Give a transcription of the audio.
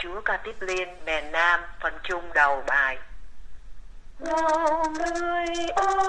Chúa ca tiếp liên, bè nam, phần chung đầu bài. Lòng người ơi